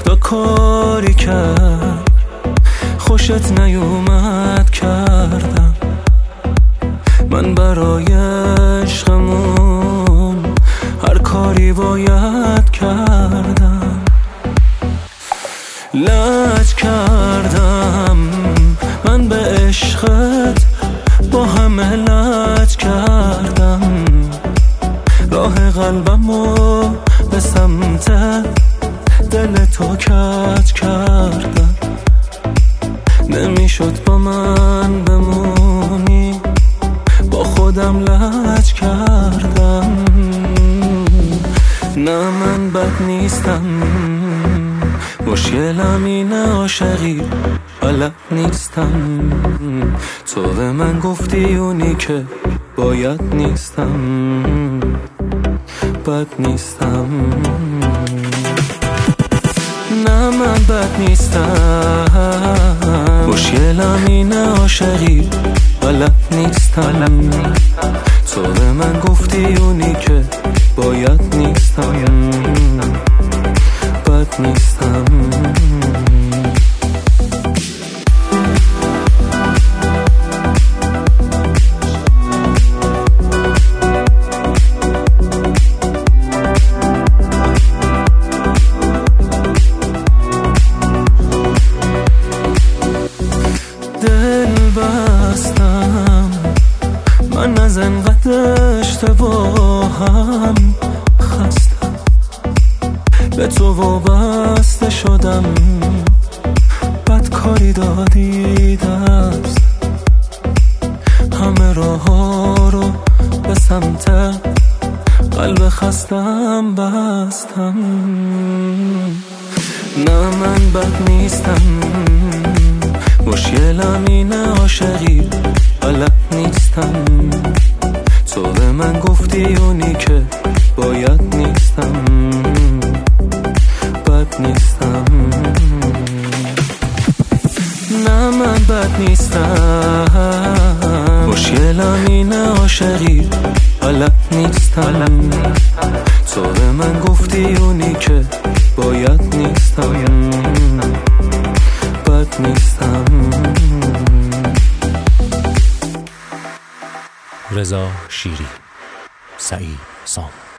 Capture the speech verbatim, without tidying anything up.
خدا کاری کرد خوشت نیومد کردم من برای عشقمون هر کاری باید کردم لج کردم من به عشقت با همه لج کردم راه قلبمو به سمت دل تو کج کردم نمیشد با من بمونی با خودم لج کردم نه من بد نیستم مشکلم اینه عاشقی بلد نیستم تو به من گفتی اونی که باید نیستم بد نیستم نه من بد نیستم مشکلم اینه عاشقی بلد نیستم تو به من گفتی اونی که باید نیستم بد نیستم دل بستم من از انقدر اشتباهم خستم به تو وابسته شدم بد کاری دادی دست همه راه ها رو به سمت قلب خستم بستم نه من بد نیستم مشکلم اینه عاشقی بلد نیستم تو به من گفتی اونی که باید نیستم بد نیستم نه من بد نیستم مشکلم اینه عاشقی بلد نیستم تو به من گفتی اونی که باید نیستم بد نیستم. رضا شیری، سعید سام.